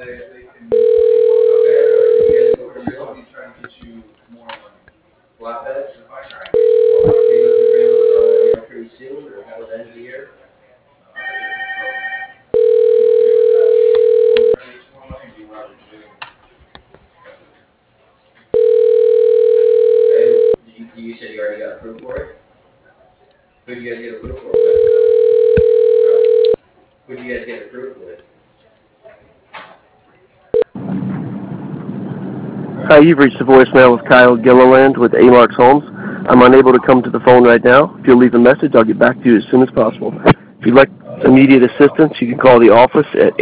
You said you already got approved for it? Who did you guys get approved for? Who did you guys get approved with? Hi, you've reached the voicemail of Kyle Gilliland with Amarks Homes. I'm unable to come to the phone right now. If you'll leave a message, I'll get back to you as soon as possible. If you'd like immediate assistance, you can call the office at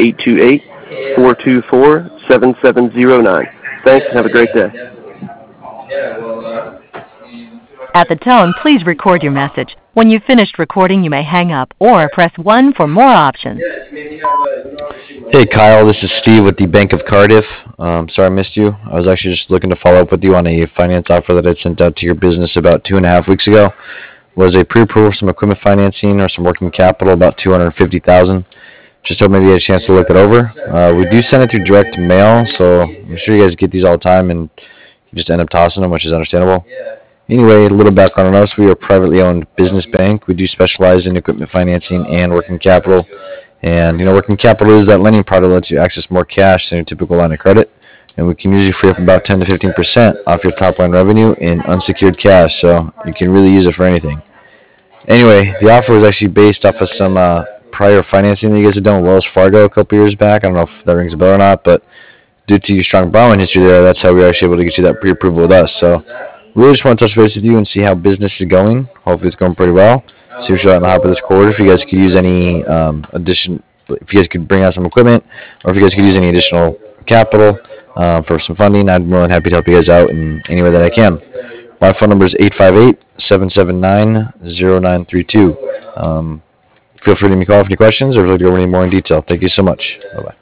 828-424-7709. Thanks, and have a great day. Yeah, well, At the tone, please record your message. When you've finished recording, you may hang up or press 1 for more options. Hey Kyle, this is Steve with the Bank of Cardiff. Sorry I missed you. I was actually just looking to follow up with you on a finance offer that I sent out to your business about 2.5 weeks ago. Was a pre-approval for some equipment financing or some working capital, about $250,000. Just hope maybe you had a chance to look it over. We do send it through direct mail, so I'm sure you guys get these all the time and you just end up tossing them, which is understandable. Anyway, a little background on us. We are a privately owned business bank. We do specialize in equipment financing and working capital. And, working capital is that lending product that lets you access more cash than your typical line of credit. And we can usually free up about 10 to 15% off your top line revenue in unsecured cash, so you can really use it for anything. Anyway, the offer was actually based off of some prior financing that you guys had done with Wells Fargo a couple years back. I don't know if that rings a bell or not, but due to your strong borrowing history there, that's how we were actually able to get you that pre-approval with us. So we really just want to touch base with you and see how business is going. Hopefully it's going pretty well. See what you're on the hop of this quarter. If you guys could use any if you guys could bring out some equipment, or if you guys could use any additional capital for some funding, I'd be more than happy to help you guys out in any way that I can. My phone number is 858-779-0932. Feel free to give me a call if you have any questions or if you'd like to go over any more in detail. Thank you so much. Bye-bye.